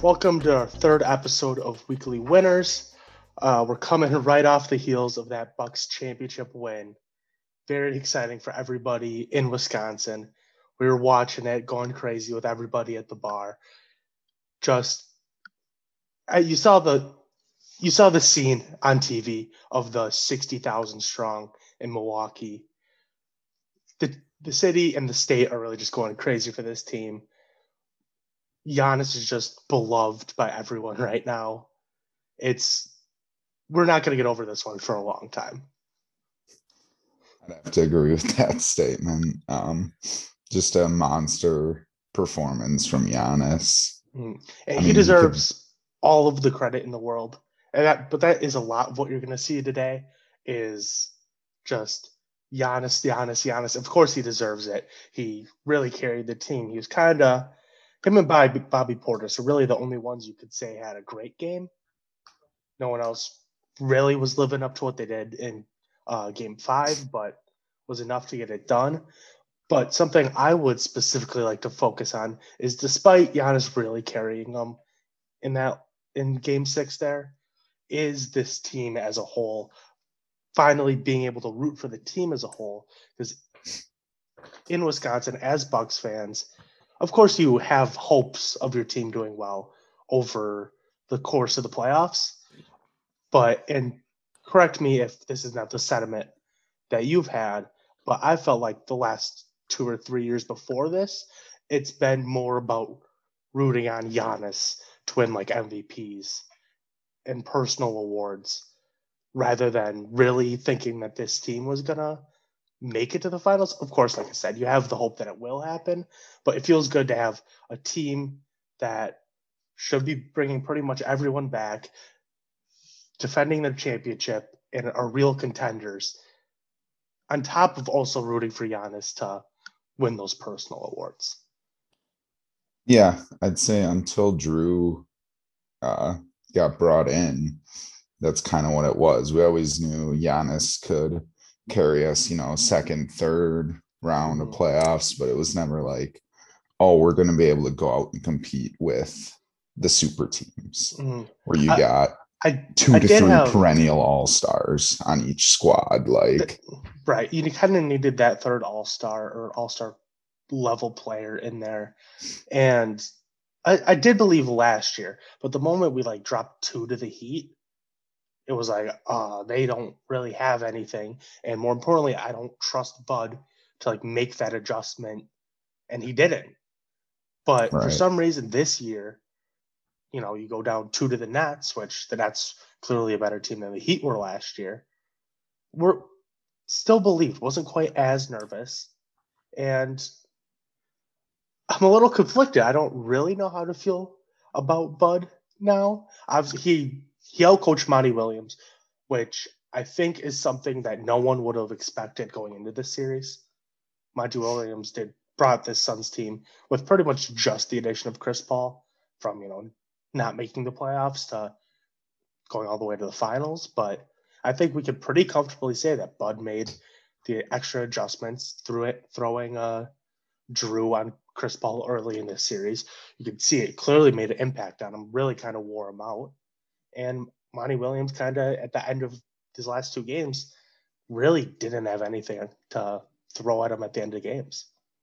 Welcome to our third episode of Weekly Winners. We're coming right off the heels of that Bucks championship win. Very exciting for everybody in Wisconsin. We were watching it, going crazy with everybody at the bar. Just you saw the scene on TV of the 60,000 strong in Milwaukee. The city and the state are really just going crazy for this team. Giannis is just beloved by everyone right now. We're not going to get over this one for a long time. I'd have to agree with that statement. Just a monster performance from Giannis. And I he mean, he could, deserves all of the credit in the world. But that is a lot of what you're going to see today is just Giannis, Giannis, Giannis. Of course, he deserves it. He really carried the team. He was kind of him and Bobby Portis are really the only ones you could say had a great game. No one else really was living up to what they did in Game 5, but was enough to get it done. But something I would specifically like to focus on is despite Giannis really carrying them in Game 6 there, is this team as a whole finally being able to root for the team as a whole. Because in Wisconsin, as Bucks fans, of course you have hopes of your team doing well over the course of the playoffs. And correct me if this is not the sentiment that you've had, but I felt like the last 2 or 3 years before this, it's been more about rooting on Giannis to win like MVPs and personal awards rather than really thinking that this team was going to make it to the finals. Of course, like I said, you have the hope that it will happen, but it feels good to have a team that should be bringing pretty much everyone back, defending their championship, and are real contenders, on top of also rooting for Giannis to win those personal awards. yeah, I'd say until Drew uh, got brought in, that's kind of what it was. We always knew Giannis could carry us, second, third round of Mm-hmm. playoffs, but it was never like, oh, we're going to be able to go out and compete with the super teams Mm-hmm. where you I, got I two to did three have perennial all stars on each squad. Like, right. You kind of needed that third all star level player in there, and I did believe last year, but the moment we like dropped two to the Heat, it was like, they don't really have anything, and more importantly, I don't trust Bud to like make that adjustment, and he didn't. But for right. some reason this year, you go down two to the Nets, which the Nets clearly a better team than the Heat were last year. We're still believed, wasn't quite as nervous, and I'm a little conflicted. I don't really know how to feel about Bud now. Obviously, he outcoached Monty Williams, which I think is something that no one would have expected going into this series. Monty Williams brought this Suns team with pretty much just the addition of Chris Paul from not making the playoffs to going all the way to the finals. But I think we could pretty comfortably say that Bud made the extra adjustments through it, throwing Drew on Chris Paul early in this series. You could see it clearly made an impact on him, really kind of wore him out. And Monty Williams kind of at the end of his last two games really didn't have anything to throw at him at the end of games.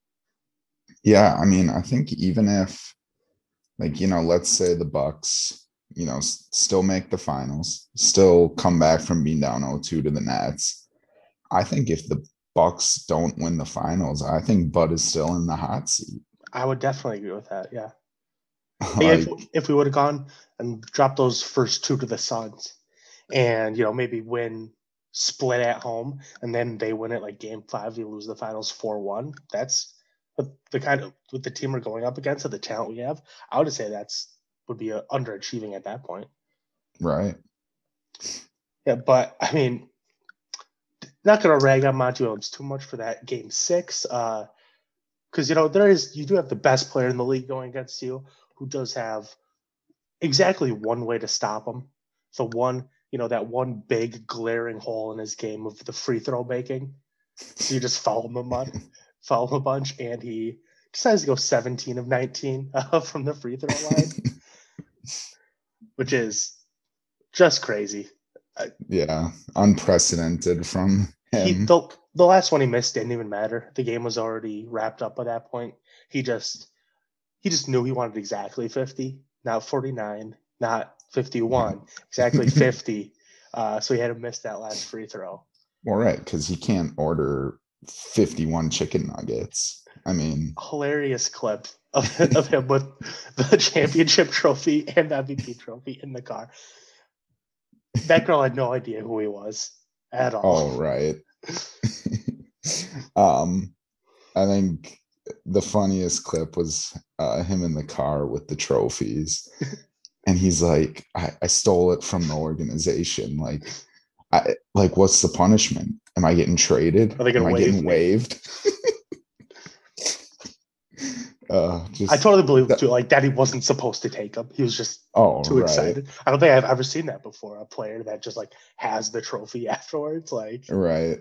Yeah, I mean, I think even if, like, let's say the Bucks, still make the finals, still come back from being down 0-2 to the Nets. I think if the Bucks don't win the finals, I think Bud is still in the hot seat. I would definitely agree with that. Yeah. If, Like, if we would have gone and dropped those first two to the Suns and, maybe win split at home and then they win it like game 5, you lose the finals 4-1. That's the kind of with the team we're going up against and the talent we have. I would say would be underachieving at that point. right. Yeah, but I mean, not going to rag on Monty Williams too much for that game 6. Because you do have the best player in the league going against you, who does have exactly one way to stop him. That one big glaring hole in his game of the free throw making. So you just foul him a bunch, and he decides to go 17 of 19 from the free throw line. which is just crazy. Yeah, unprecedented from He him. the last one he missed didn't even matter. The game was already wrapped up by that point. He just knew he wanted exactly 50, not 49, not 51, exactly 50. So he had to miss that last free throw. Well, right, because he can't order 51 chicken nuggets. I mean, Hilarious clip of him with the championship trophy and the MVP trophy in the car. That girl had no idea who he was at all. all right. um, I think the funniest clip was him in the car with the trophies. And he's like, I stole it from the organization. Like, what's the punishment? Am I getting traded? Are they Am gonna I waive getting me? waived? I Just totally believe too. Like Daddy wasn't supposed to take him. He was just oh too right, excited. I don't think I've ever seen that before. A player that just like has the trophy afterwards. Like right.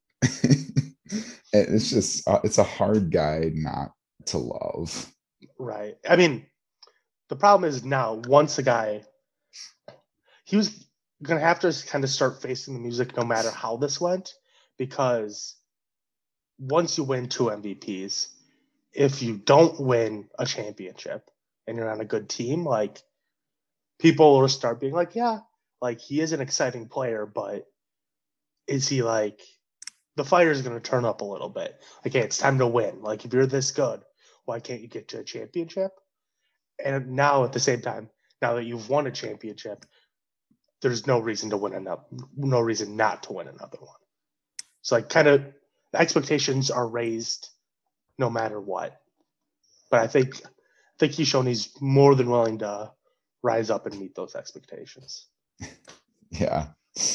It's just it's a hard guy not to love. right. I mean, the problem is now once a guy, he was gonna have to kind of start facing the music no matter how this went, because once you win two MVPs, if you don't win a championship and you're on a good team, like people will start being like, yeah, like he is an exciting player, but is he like the fire is going to turn up a little bit? Like, hey, it's time to win. Like, if you're this good, why can't you get to a championship? And now at the same time, now that you've won a championship, there's no reason to win another, no reason not to win another one. So, like, kind of the expectations are raised no matter what. But I think he's shown he's more than willing to rise up and meet those expectations. Yeah.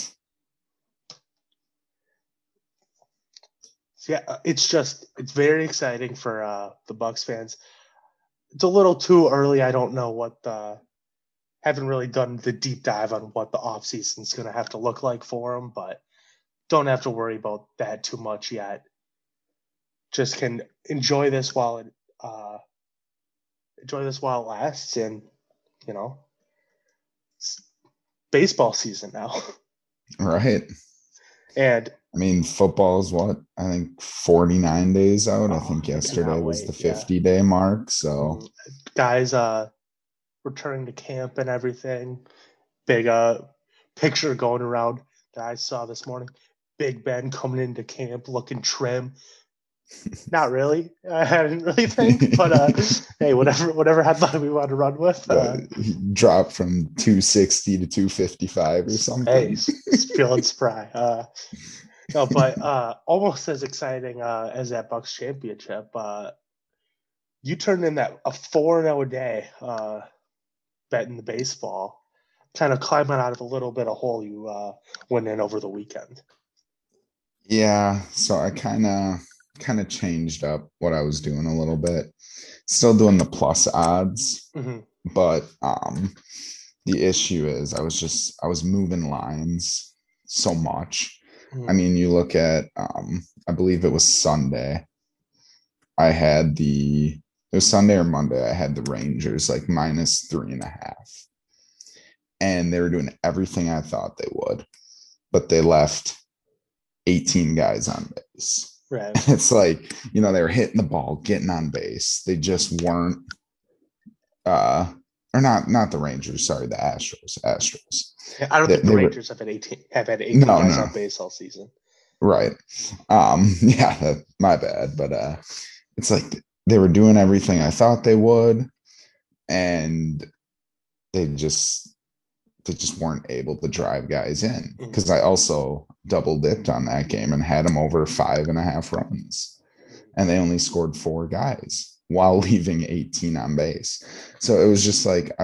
So yeah, it's very exciting for the Bucks fans. It's a little too early. I don't know what the haven't really done the deep dive on what the offseason is going to have to look like for them, but don't have to worry about that too much yet. Just can uh, enjoy this while it lasts, and you know, it's baseball season now. Right. And I mean, football is what? I think 49 days out. I think I yesterday cannot was the wait. Yeah, 50-day mark. So, guys, returning to camp and everything. Big picture going around that I saw this morning. Big Ben coming into camp looking trim. Not really. I didn't really think, but hey, whatever headline we want to run with. he dropped from 260 to 255 or Hey, something. feeling spry. No, but almost as exciting as that Bucks championship. You turned in that a 4-0 a day betting the baseball, kind of climbing out of a little bit of hole you went in over the weekend. Yeah, so I kind of changed up what I was doing a little bit. Still doing the plus odds, Mm-hmm. but the issue is I was moving lines so much. I Mm-hmm. mean, you look at I believe it was Sunday. I had it was Sunday or Monday. I had the Rangers like minus 3.5. And they were doing everything I thought they would, but they left 18 guys on base. Right. And it's like, they were hitting the ball, getting on base. They just weren't uh or not the Rangers, sorry, the Astros. Astros. I don't think the They were Rangers have had 18 no, guys no, on base all season. right. Yeah, my bad. But it's like they were doing everything I thought they would, and they just weren't able to drive guys in Mm-hmm. because I also double dipped on that game and had them over 5.5 runs, and they only scored 4 guys while leaving 18 on base. So it was just like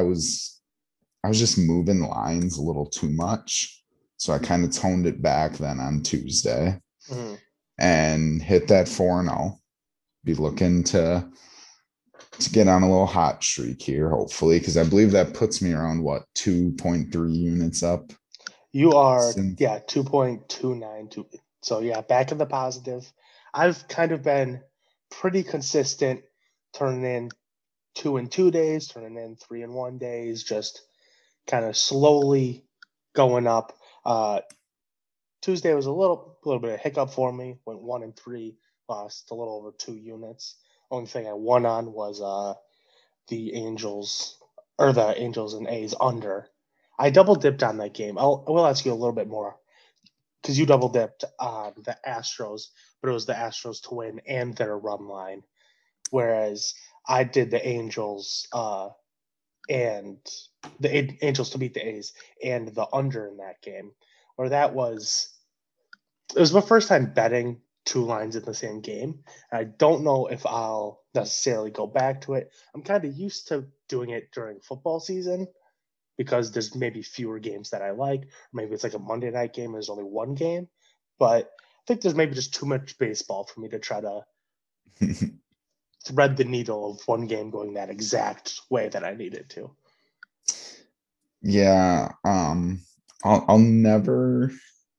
I was just moving lines a little too much. So I kind of toned it back then on Tuesday Mm-hmm. and hit that 4-0. Be looking to get on a little hot streak here, hopefully, because I believe that puts me around what 2.3 units up. You are, Since, yeah, 2.292. So, yeah, back in the positive. I've kind of been pretty consistent, turning in 2 in 2 days, turning in 3 in 1 days, just kind of slowly going up. Tuesday was a little bit of hiccup for me. Went 1-3, lost a little over 2 units. Only thing I won on was the Angels and A's under. I double dipped on that game. I will ask you a little bit more because you double dipped on the Astros, but it was the Astros to win and their run line, whereas I did the Angels and the Angels to beat the A's and the under in that game, where it was my first time betting two lines in the same game. I don't know if I'll necessarily go back to it. I'm kind of used to doing it during football season because there's maybe fewer games that I like. Maybe it's like a Monday night game and there's only one game. But I think there's maybe just too much baseball for me to try to thread the needle of one game going that exact way that I need it to. Yeah, I'll never.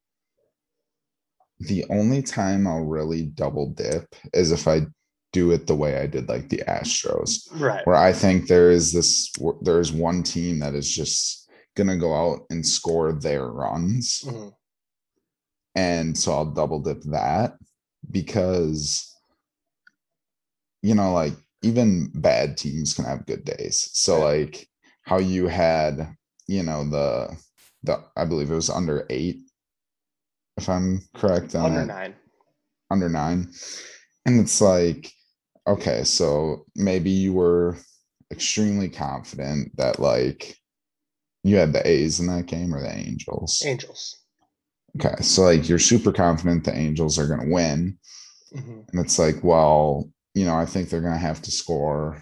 The only time I'll really double dip is if I do it the way I did like the Astros, Right. where I think there's one team that is just gonna go out and score their runs. Mm-hmm. And so I'll double dip that because like even bad teams can have good days. So Right. like how you had, the I believe it was under 8, if I'm correct on Under that. 9. Under 9. And it's like, okay, so maybe you were extremely confident that like you had the A's in that game or the Angels. Angels. Okay, so like you're super confident the Angels are going to win. Mm-hmm. And it's like, well, I think they're going to have to score,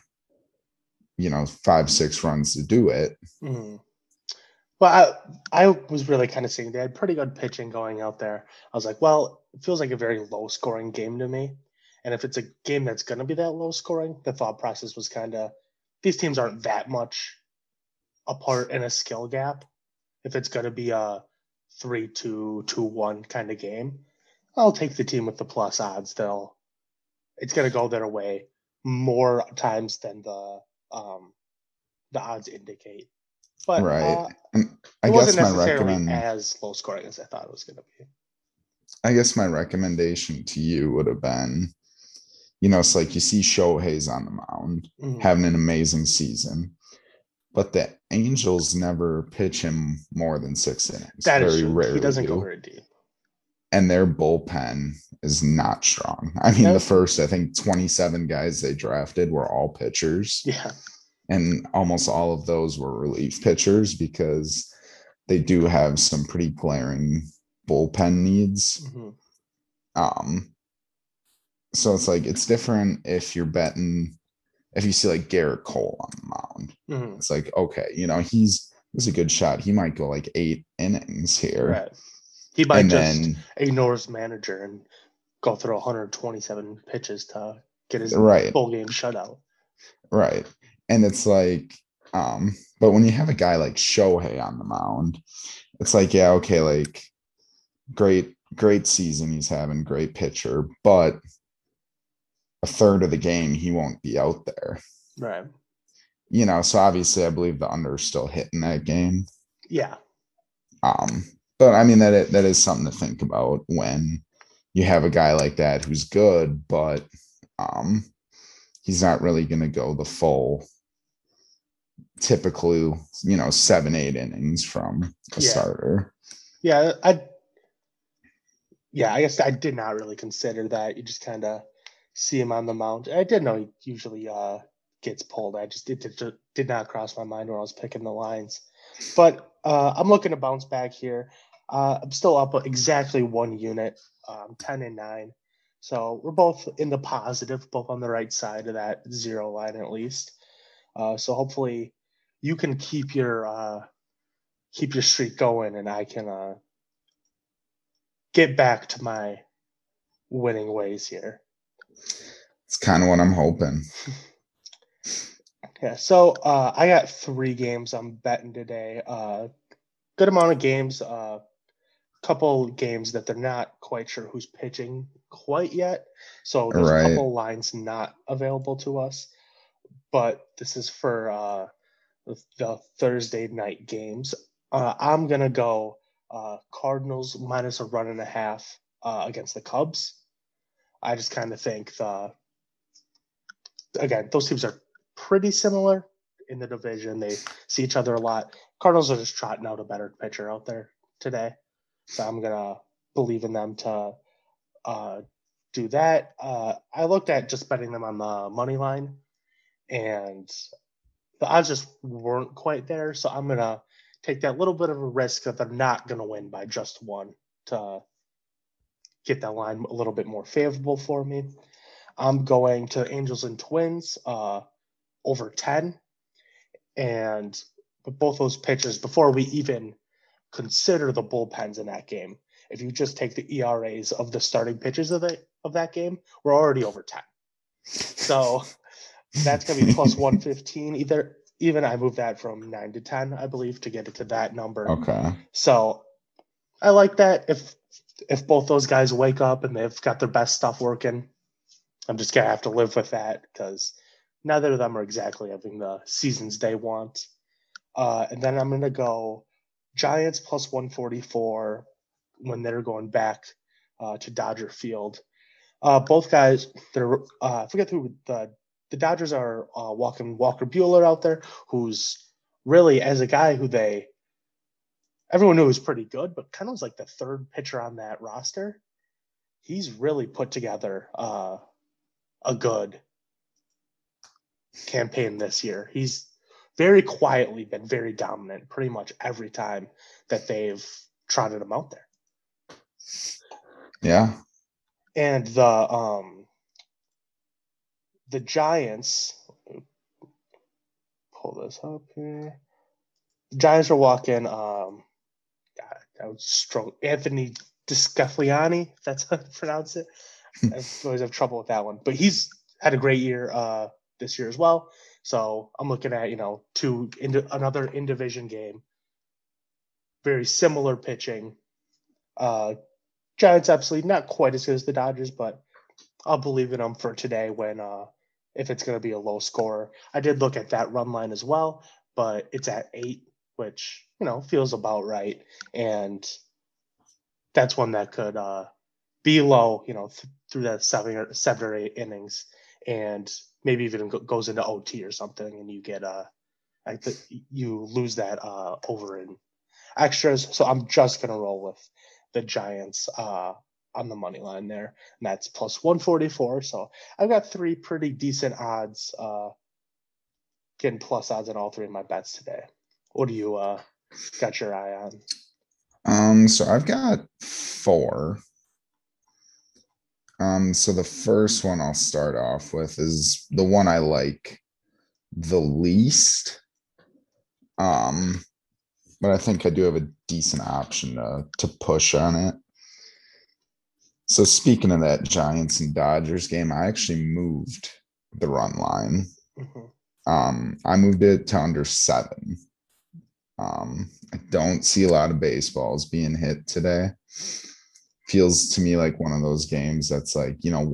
5-6 runs to do it. Mm-hmm. Well, I was really kind of seeing they had pretty good pitching going out there. I was like, well, it feels like a very low scoring game to me. And if it's a game that's going to be that low scoring, the thought process was kind of these teams aren't that much apart in a skill gap. If it's going to be a 3-2, 2-1 kind of game, I'll take the team with the plus odds. It's going to go their way more times than the odds indicate. But Right. And it I wasn't guess necessarily as low scoring as I thought it was going to be. I guess my recommendation to you would have been, it's like you see Shohei's on the mound Mm-hmm. having an amazing season, but the Angels never pitch him more than 6 innings. That is Very true. He rarely doesn't go do. very deep. And their bullpen is not strong. I mean, the first, I think, 27 guys they drafted were all pitchers. Yeah. And almost all of those were relief pitchers because they do have some pretty glaring bullpen needs. Mm-hmm. So it's like it's different if you're betting if you see like Garrett Cole on the mound. Mm-hmm. It's like, okay, he's a good shot. He might go like 8 innings here. Right. He might and just then ignore his manager and go through 127 pitches to get his right. full game shutout. Right. And it's like, but when you have a guy like Shohei on the mound, it's like, yeah, okay, like great season he's having, great pitcher, but a third of the game he won't be out there. Right. So obviously I believe the under is still hitting that game. Yeah. But I mean that is something to think about when you have a guy like that who's good, but he's not really going to go the full typically 7-8 innings from a starter. Yeah, I guess I did not really consider that. You just kind of see him on the mound. I did know he usually gets pulled. It just did not cross my mind when I was picking the lines. But I'm looking to bounce back here. I'm still up exactly 1 unit, 10-9. So we're both in the positive, both on the right side of that 0 line at least. So hopefully you can keep your streak going, and I can get back to my winning ways here. It's kind of what I'm hoping. Yeah, so I got 3 games I'm betting today. Good amount of games. Couple games that they're not quite sure who's pitching quite yet. So there's a couple lines not available to us. But this is for the Thursday night games. I'm gonna go Cardinals minus a run and a half against the Cubs. I just kind of think again, those teams are pretty similar in the division. They see each other a lot. Cardinals are just trotting out a better pitcher out there today, so I'm gonna believe in them to do that. I looked at just betting them on the money line, and the odds just weren't quite there. So I'm gonna take that little bit of a risk that they're not gonna win by just one to get that line a little bit more favorable for me. I'm going to Angels and Twins over 10. And both those pitchers, before we even consider the bullpens in that game, if you just take the ERAs of the starting pitchers of that game, we're already over 10. So that's going to be plus 115. Even I moved that from 9 to 10, I believe, to get it to that number. Okay. So I like that. If both those guys wake up and they've got their best stuff working, I'm just gonna have to live with that because neither of them are exactly having the seasons they want. And then I'm gonna go Giants plus 144 when they're going back to Dodger Field. Both guys, I forget who the Dodgers are walking Walker Buehler out there, who's really, as a guy who everyone knew was pretty good, but kind of was like the third pitcher on that roster. He's really put together a good campaign this year. He's very quietly been very dominant pretty much every time that they've trotted him out there. Yeah. And the Giants, pull this up here. The Giants are walking God, that was strong. Anthony Discagliani, if that's how to pronounce it. I always have trouble with that one. But he's had a great year this year as well. So I'm looking at, another in-division game. Very similar pitching. Giants absolutely not quite as good as the Dodgers, but I'll believe in them for today when if it's going to be a low score. I did look at that run line as well, but it's at 8, which, feels about right. And that's one that could be low, through that 7 or 8 innings, and maybe even goes into OT or something, and you get you lose that over in extras. So I'm just gonna roll with the Giants on the money line there, and that's plus 144. So I've got 3 pretty decent odds, getting plus odds on all 3 of my bets today. What do you got your eye on? So I've got 4. So the first one I'll start off with is the one I like the least. But I think I do have a decent option to push on it. So speaking of that Giants and Dodgers game, I actually moved the run line. I moved it to under 7. I don't see a lot of baseballs being hit today. Feels to me like one of those games that's like, 1-0,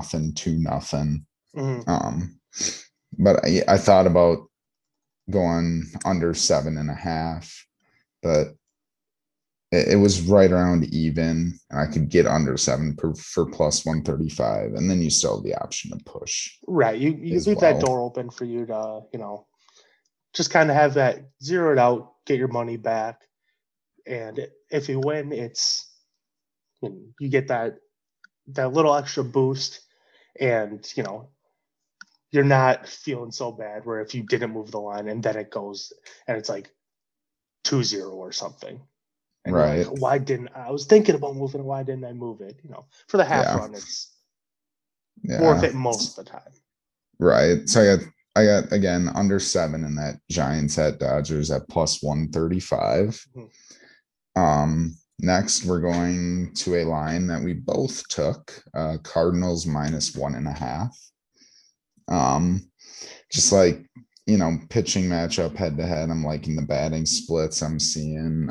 2-0. But I thought about going under 7.5, but it was right around even, and I could get under 7 for plus 135, and then you still have the option to push. Right, you leave that door open for you to, just kind of have that zeroed out, get your money back, and if you win, it's you get that little extra boost, and you're not feeling so bad where if you didn't move the line and then it goes and it's like 2-0 or something. And right. Like, I was thinking about moving, why didn't I move it? For the half run, it's worth it most of the time. Right. So I got again under 7 in that Giants at Dodgers at plus 135. Next, we're going to a line that we both took, Cardinals minus 1.5. Just like, pitching matchup head to head. I'm liking the batting splits I'm seeing.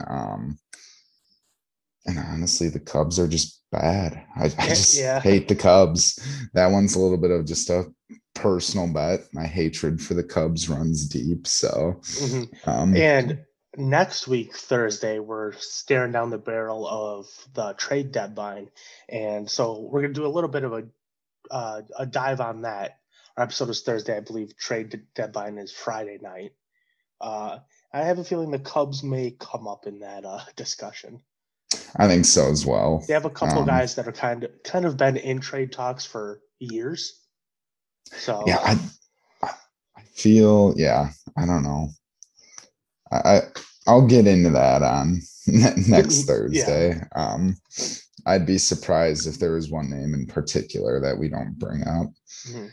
And honestly, the Cubs are just bad. I just hate the Cubs. That one's a little bit of just a personal bet. My hatred for the Cubs runs deep. So, Mhm. um, And next week, Thursday, we're staring down the barrel of the trade deadline. And so we're going to do a little bit of a dive on that. Our episode is Thursday. I believe deadline is Friday night. Uh, I have a feeling the Cubs may come up in that discussion. I think so as well. They have a couple of guys that are kind of been in trade talks for years. So yeah, I feel, yeah, I don't know. I'll get into that on next yeah. Thursday. I'd be surprised if there was one name in particular that we don't bring up. Mhm.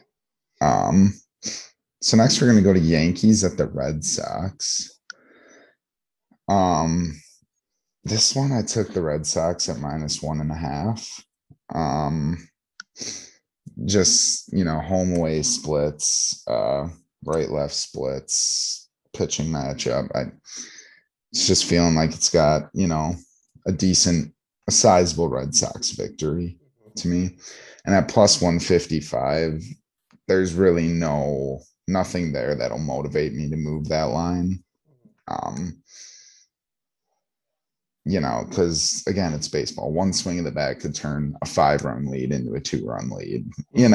So next we're gonna go to Yankees at the Red Sox. This one I took the Red Sox at -1.5. Just home away splits, right left splits, pitching matchup. It's just feeling like it's got a sizable Red Sox victory to me. And at +155, there's really nothing there that'll motivate me to move that line. Because again, it's baseball. One swing of the bat could turn a 5-run lead into a 2-run lead,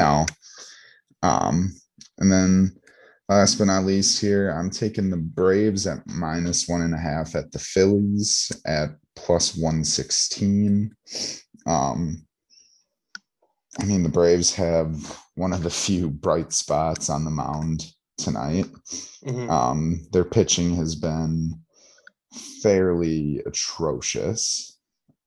And then last but not least here, I'm taking the Braves at -1.5 at the Phillies at +116. The Braves have one of the few bright spots on the mound tonight. Their pitching has been fairly atrocious.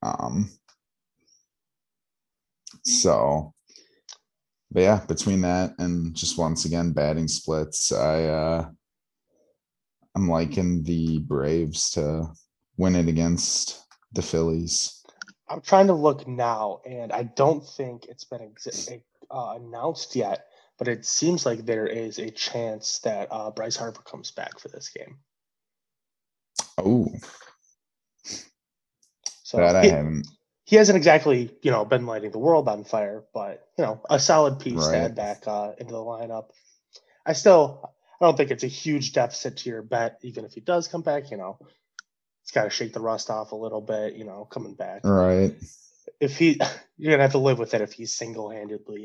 But yeah, between that and just once again batting splits, I'm liking the Braves to win it against the Phillies. I'm trying to look now, and I don't think it's been announced yet, but it seems like there is a chance that Bryce Harper comes back for this game. Oh, so that I haven't. He hasn't exactly, been lighting the world on fire, but a solid piece to add back into the lineup. I don't think it's a huge deficit to your bet, even if he does come back. It's got to shake the rust off a little bit. Coming back. Right. You're gonna have to live with it if he's single-handedly.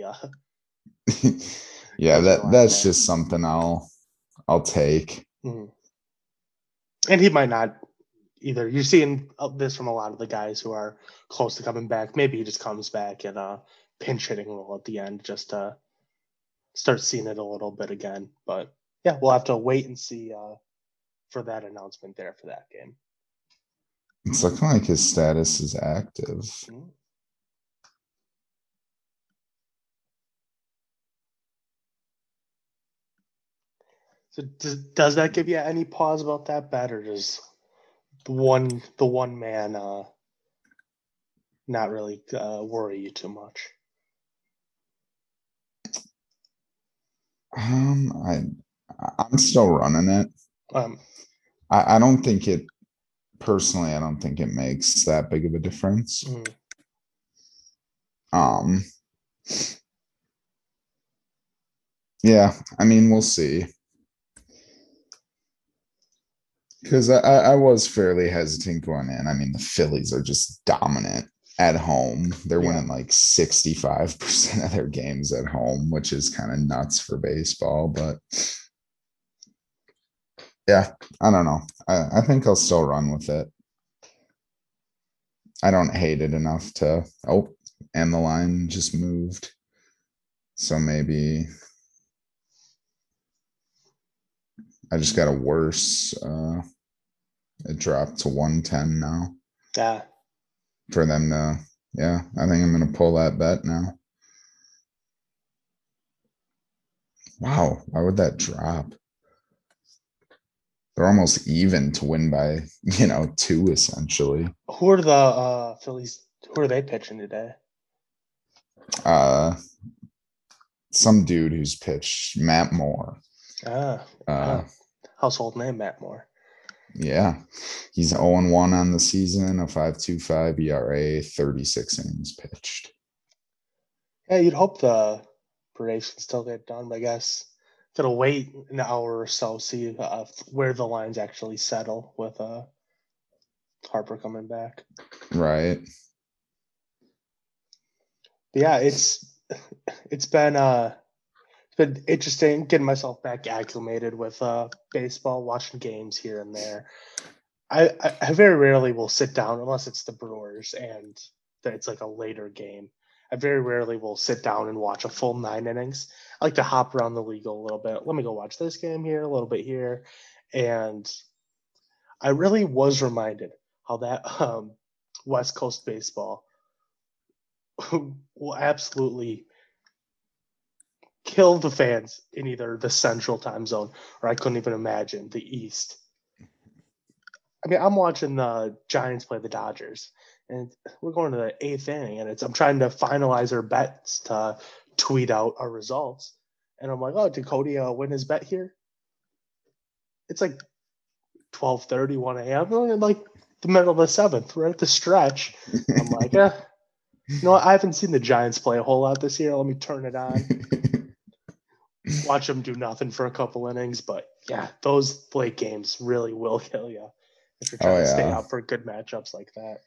Yeah, that's just something I'll take. Mm-hmm. And he might not either. You're seeing this from a lot of the guys who are close to coming back. Maybe he just comes back and pinch hitting role at the end just to start seeing it a little bit again. But yeah, we'll have to wait and see for that announcement there for that game. It's looking like his status is active. Mm-hmm. So does that give you any pause about that bet, or does the one man not really worry you too much? I'm still running it. I don't think it personally. I don't think it makes that big of a difference. Mm-hmm. Yeah, we'll see. Because I was fairly hesitant going in. The Phillies are just dominant at home. They're winning like 65% of their games at home, which is kind of nuts for baseball. But yeah, I don't know. I think I'll still run with it. I don't hate it enough to, and the line just moved. So maybe I just got a worse. It dropped to 110 now. Yeah. For them to, I think I'm going to pull that bet now. Wow, why would that drop? They're almost even to win by, 2 essentially. Who are the Phillies? Who are they pitching today? Some dude who's pitched, Matt Moore. Household name, Matt Moore. Yeah, he's 0-1 on the season, a 5.25 ERA, 36 innings pitched. Yeah, you'd hope the Braves can still get done, but I guess gotta wait an hour or so, see where the lines actually settle with Harper coming back. Right. But yeah, it's been interesting getting myself back acclimated with baseball, watching games here and there. I very rarely will sit down unless it's the Brewers and it's like a later game. I very rarely will sit down and watch a full 9 innings. I like to hop around the league a little bit. Let me go watch this game here, a little bit here. And I really was reminded how that West Coast baseball will absolutely kill the fans in either the central time zone or I couldn't even imagine the East. I mean, I'm watching the Giants play the Dodgers, and we're going to the 8th inning, and I'm trying to finalize our bets to tweet out our results, and I'm like, oh, did Cody win his bet here? It's like 12:30, 1 a.m. in like the middle of the 7th. We're at the stretch. I'm like, you know what? I haven't seen the Giants play a whole lot this year. Let me turn it on, watch them do nothing for a couple innings. But yeah, those late games really will kill you if you're trying to stay out for good matchups like that.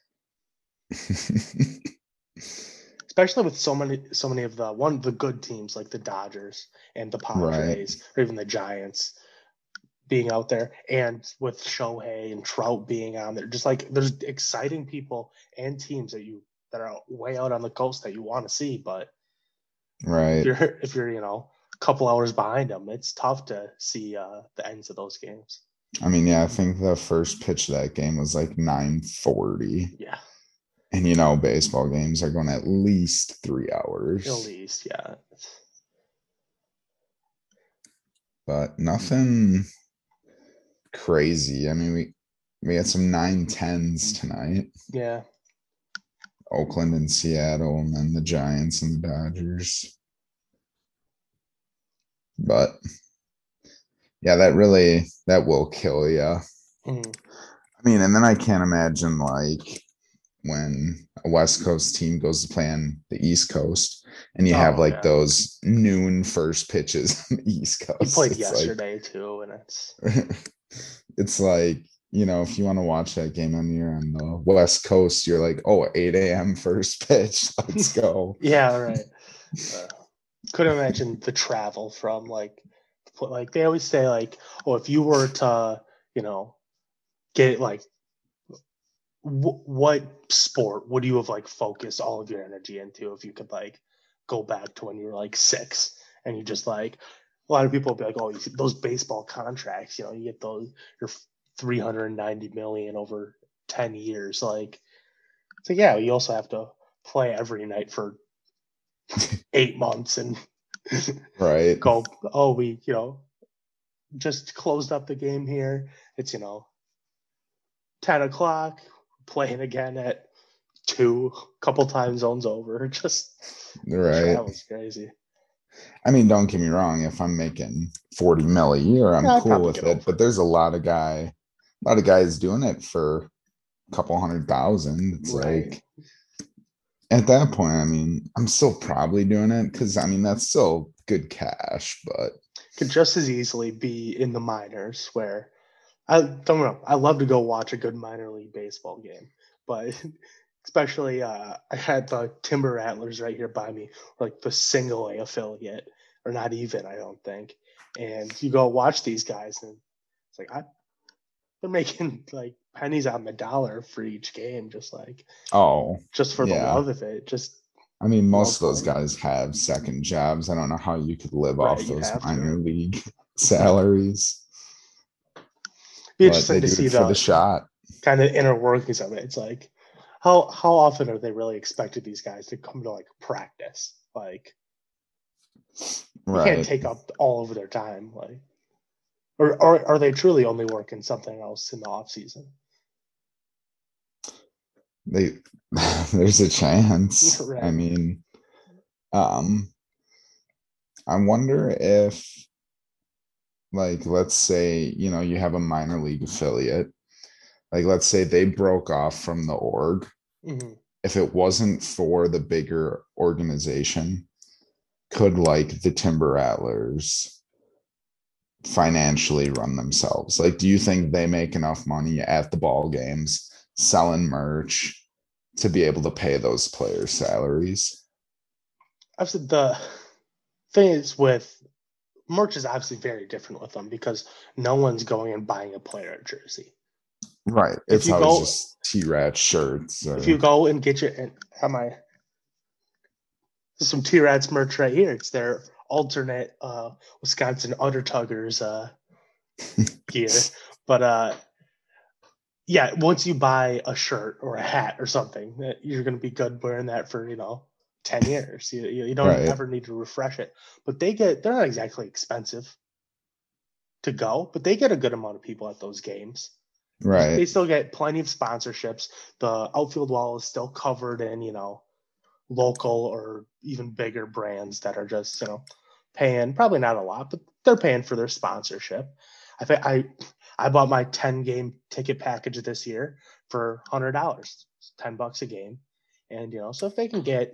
Especially with so many of the good teams like the Dodgers and the Padres or even the Giants being out there, and with Shohei and Trout being on there, just like there's exciting people and teams that are way out on the coast that you want to see, but if you're a couple hours behind them, it's tough to see the ends of those games. I mean, yeah, I think the first pitch of that game was like 9:40. Yeah. And baseball games are going at least 3 hours. At least, yeah. But nothing crazy. I mean, we had some 9-10s tonight. Yeah. Oakland and Seattle, and then the Giants and the Dodgers. But yeah, that will kill you. Mm-hmm. I mean, and then I can't imagine like when a West Coast team goes to play on the East Coast and you have those noon first pitches on the East Coast. He played yesterday too, and it's like, if you want to watch that game on the West Coast, you're like, 8 a.m. first pitch. Let's go. Yeah, right. Couldn't imagine the travel from like they always say like, if you were to, get like what sport would you have like focused all of your energy into if you could like go back to when you were like 6 and you just like a lot of people would be like, you see those baseball contracts, you get those your $390 million over 10 years, like so yeah, you also have to play every night for 8 months and go, we just closed up the game here, it's 10 o'clock, playing again at 2, couple time zones over. Just travel's crazy. I mean, don't get me wrong, if I'm making 40 mil a year, I'm cool with it. But there's a lot of guys doing it for a couple 100,000. It's like at that point, I mean, I'm still probably doing it because I mean that's still good cash, but could just as easily be in the minors where I don't know. I love to go watch a good minor league baseball game, but especially I had the Timber Rattlers right here by me, like the single A affiliate, or not even, I don't think. And you go watch these guys, and it's like they're making like pennies on the dollar for each game, just like just for the love of it. Just I mean, most of those guys have second jobs. I don't know how you could live off those minor league salaries. Be interesting to see the shot kind of inner workings of it. It's like how often are they really expected these guys to come to like practice? Like you can't take up all of their time, like or are they truly only working something else in the off season? There's a chance. Right. I mean, I wonder if, like, let's say, you have a minor league affiliate, like, let's say they broke off from the org. Mm-hmm. If it wasn't for the bigger organization, could like the Timber Rattlers financially run themselves? Like, do you think they make enough money at the ball games selling merch to be able to pay those players' salaries? Obviously, the thing is with merch is obviously very different with them because no one's going and buying a player jersey. Right. If It's you always go, just T-Rat shirts if you or go and get your, and am I some T-Rats merch right here? It's their alternate Wisconsin Undertuggers gear, but yeah, once you buy a shirt or a hat or something, you're going to be good wearing that for 10 years. You don't right. ever need to refresh it. But they're not exactly expensive to go, but they get a good amount of people at those games. They Right. still get plenty of sponsorships. The outfield wall is still covered in local or even bigger brands that are just paying probably not a lot, but they're paying for their sponsorship. I think I bought my 10 game ticket package this year for $100, $10 a game, and so if they can get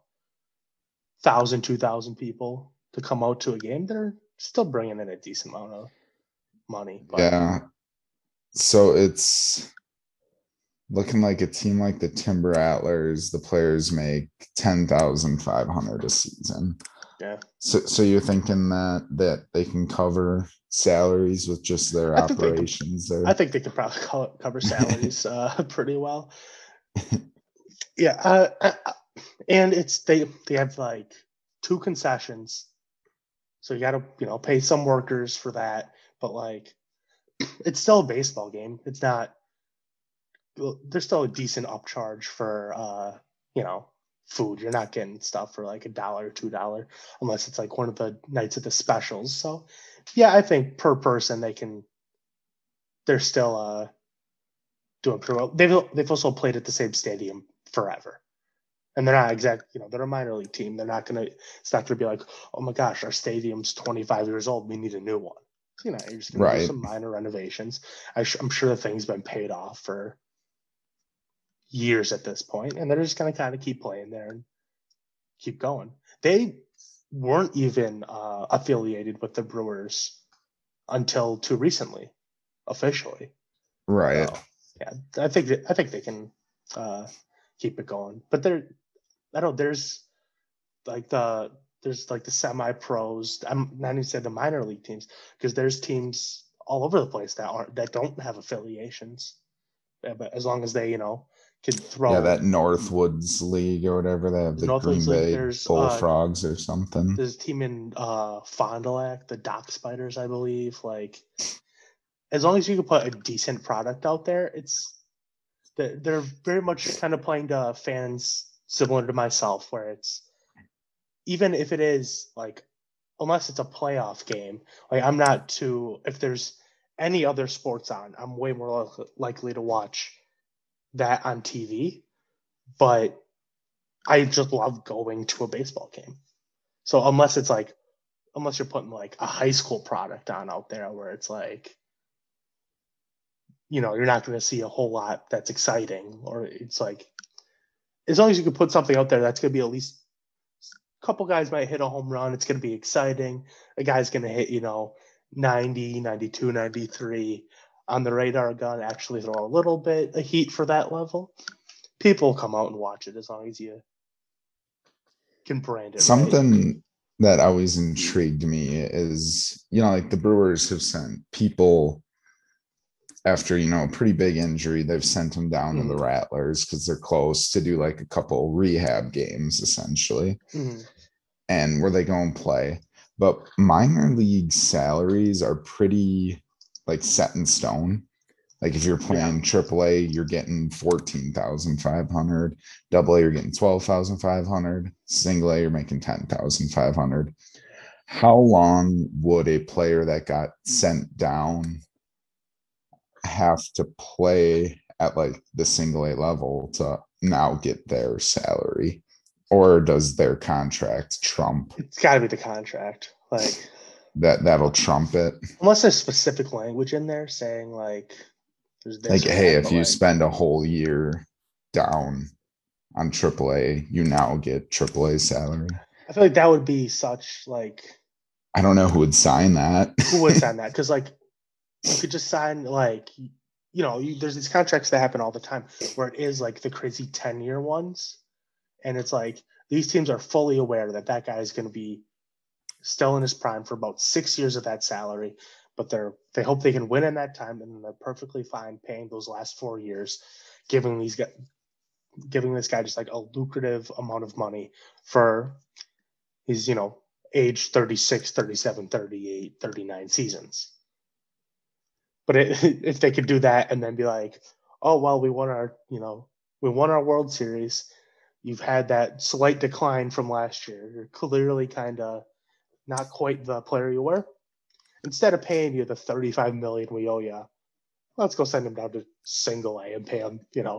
1,000, 2,000 people to come out to a game, they're still bringing in a decent amount of money. But Yeah. So it's looking like a team like the Timber Rattlers, the players make 10,500 a season. yeah, So you're thinking that they can cover salaries with just their I think they could. operations I there? think they could probably cover salaries pretty well. Yeah, and they have like two concessions, so you got to pay some workers for that. But like, it's still a baseball game. It's not. There's still a decent upcharge for food. You're not getting stuff for like $1 or $2 unless it's like one of the nights of the specials. So yeah, I think per person they're still doing pretty well. They've also played at the same stadium forever. And they're not they're a minor league team. It's not gonna be like, oh my gosh, our stadium's 25 years old. We need a new one. You're just gonna do Right. some minor renovations. I'm sure the thing's been paid off for years at this point, and they're just gonna kind of keep playing there and keep going. They weren't even affiliated with the Brewers until too recently, officially. Right. So yeah, I think they can uh, keep it going. But I don't. There's like the semi pros. I'm not even saying the minor league teams because there's teams all over the place that don't have affiliations. Yeah, but as long as they can Yeah, throw that Northwoods League or whatever, they have the the Green Northwoods League. Bay Bullfrogs or something. There's a team in Fond du Lac, the Dock Spiders, I believe. Like as long as you can put a decent product out there, they're very much kind of playing to fans similar to myself, where it's even if it is like unless it's a playoff game, like I'm not too if there's any other sports on, I'm way more likely to watch that on TV. But I just love going to a baseball game. So unless you're putting like a high school product on out there where it's like you're not going to see a whole lot that's exciting, or it's like as long as you can put something out there that's going to be at least a couple guys might hit a home run, it's going to be exciting. A guy's going to hit 90, 92, 93 on the radar gun, actually throw a little bit of heat for that level. People come out and watch it as long as you can brand it right. Something that always intrigued me is, like the Brewers have sent people after, a pretty big injury, they've sent them down to the Mm-hmm. Rattlers because they're close to do like a couple rehab games essentially. Mm-hmm. And where they go and play. But minor league salaries are pretty like set in stone. Like if you're Yeah. playing AAA, you're getting 14,500. AA, you're getting 12,500. Single A, you're making 10,500. How long would a player that got sent down have to play at like the single A level to now get their salary? Or does their contract trump It's got to be the contract. Like that'll trump it? unless there's specific language in there saying like there's Like, this or hey, that, if but you like spend a whole year down on AAA, you now get AAA salary. I feel like that would be such like I don't know who would sign that. who would sign that? Because like you could just sign like there's these contracts that happen all the time where it is like the crazy 10-year ones, and it's like these teams are fully aware that that guy is going to be still in his prime for about 6 years of that salary, but they hope they can win in that time, and they're perfectly fine paying those last 4 years, giving giving this guy just like a lucrative amount of money for his age 36, 37, 38, 39 seasons. But if they could do that and then be like, oh well, we won our World Series. You've had that slight decline from last year. You're clearly kind of not quite the player you were. Instead of paying you the $35 million we owe you, let's go send him down to Single A and pay him,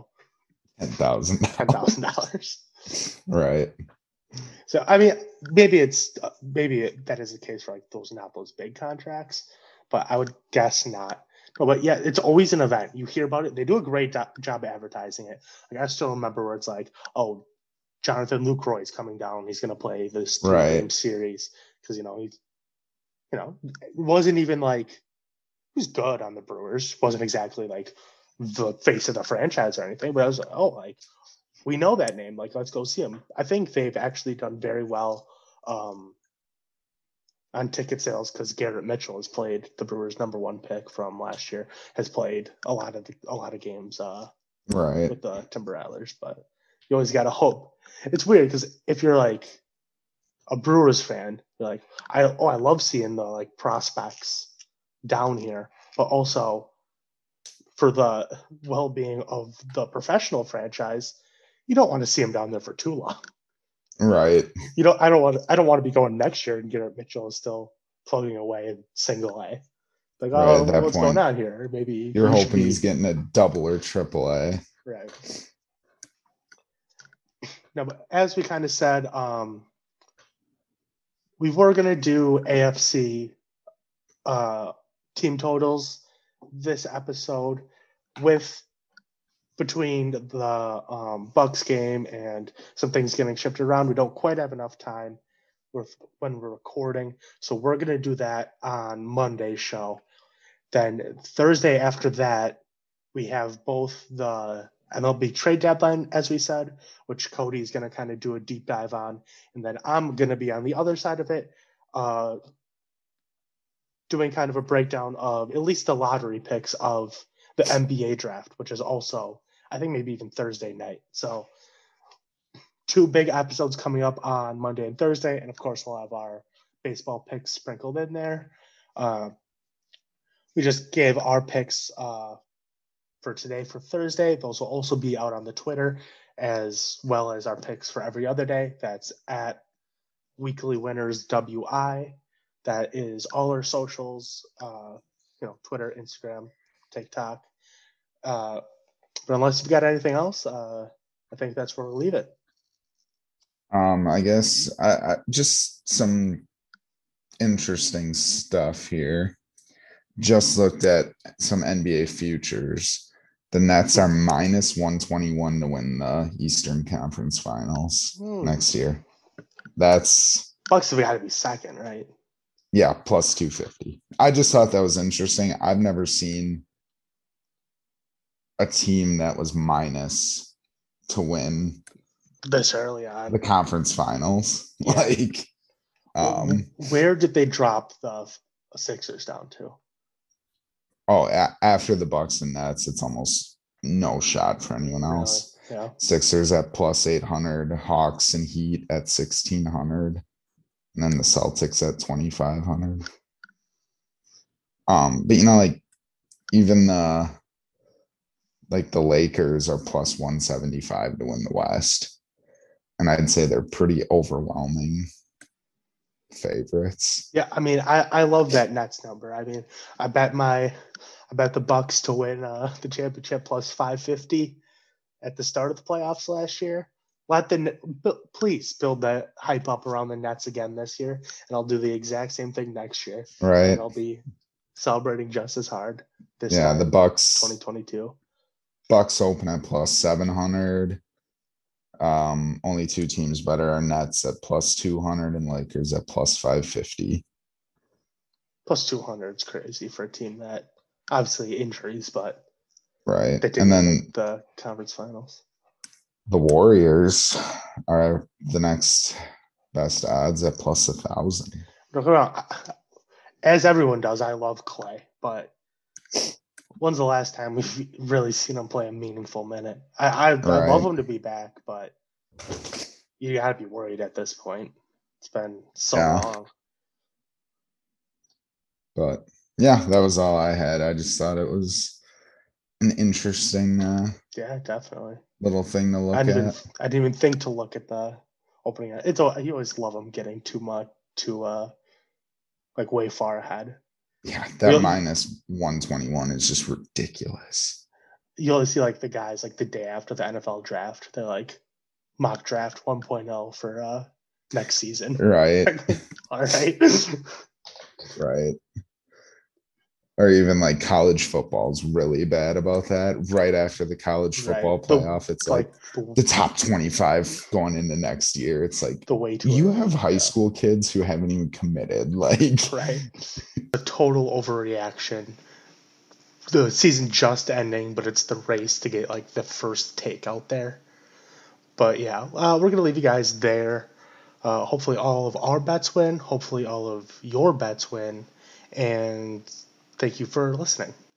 $10,000. Right. So I mean, maybe that is the case for like those big contracts, but I would guess not. But yeah, it's always an event. You hear about it. They do a great job advertising it. Like I still remember where it's like, oh, Jonathan Lucroy is coming down. He's going to play this 3-game series because it wasn't even like he was good on the Brewers. Wasn't exactly like the face of the franchise or anything. But I was like, oh, like we know that name. Like let's go see him. I think they've actually done very well on ticket sales because Garrett Mitchell has played the Brewers' #1 pick from last year. Has played a lot of games with the Timber Rattlers. But you always got to hope. It's weird because if you're like a Brewers fan, you're like, I love seeing the like prospects down here, but also for the well-being of the professional franchise, you don't want to see them down there for too long. Right. I don't want to be going next year and Garrett Mitchell is still floating away in Single A. Like, right, oh, what's going on here? Maybe you're hoping he's getting a double or triple A. Right. No, but as we kind of said, we were going to do AFC team totals this episode with between the Bucks game and some things getting shifted around. We don't quite have enough time when we're recording. So we're going to do that on Monday's show. Then Thursday after that, we have both the MLB trade deadline, as we said, which Cody is going to kind of do a deep dive on. And then I'm going to be on the other side of it, doing kind of a breakdown of at least the lottery picks of the NBA draft, which is also, I think, maybe even Thursday night. So 2 big episodes coming up on Monday and Thursday. And of course, we'll have our baseball picks sprinkled in there. We just gave our picks for today for Thursday. Those will also be out on the Twitter, as well as our picks for every other day. That's at Weekly Winners WI. That is all our socials, Twitter, Instagram, TikTok. But unless you've got anything else, I think that's where we'll leave it. I guess I just some interesting stuff here. Just looked at some NBA futures. The Nets are -121 to win the Eastern Conference Finals next year. That's Bucks have got to be second, right? Yeah, +250. I just thought that was interesting. I've never seen a team that was minus to win this early on the conference finals. Yeah. Like, where did they drop the Sixers down to? Oh, after the Bucks and Nets, it's almost no shot for anyone else. Really? Yeah. Sixers at +800, Hawks and Heat at 1,600, and then the Celtics at 2,500. But like even the Lakers are +175 to win the West, and I'd say they're pretty overwhelming favorites. Yeah, I mean, I love that Nets number. I mean, I bet the Bucks to win the championship +550 at the start of the playoffs last year. Please build that hype up around the Nets again this year, and I'll do the exact same thing next year. Right. And I'll be celebrating just as hard this time. The Bucks 2022. Bucks open at +700. Only two teams better are Nets at plus 200 and Lakers at plus 550. Plus 200 is crazy for a team that obviously injuries, but Right. that didn't And even make then the conference finals. the Warriors are the next best odds at plus 1,000. Look around, as everyone does, I love Clay, but when's the last time we've really seen him play a meaningful minute? I love Right. him to be back, but you got to be worried at this point. It's been so Yeah. long. But yeah, that was all I had. I just thought it was an interesting Yeah, definitely. little thing to I look didn't even at. I didn't even think to look at the opening. You always love them getting too much too like way far ahead. Yeah, But that minus 121 is just ridiculous. you always see like the guys like the day after the NFL draft, they're like mock draft 1.0 for next season. Right. All right. Right. Or even like college football is really bad about that. Right after the college Right. football playoff, it's like The the top 25 going into next year. It's like the way too you have early. high Yeah. school kids who haven't even committed. Like, Right. A total overreaction. The season just ending, but it's the race to get like the first take out there. But yeah, we're gonna leave you guys there. Hopefully, all of our bets win. Hopefully, all of your bets win. And thank you for listening.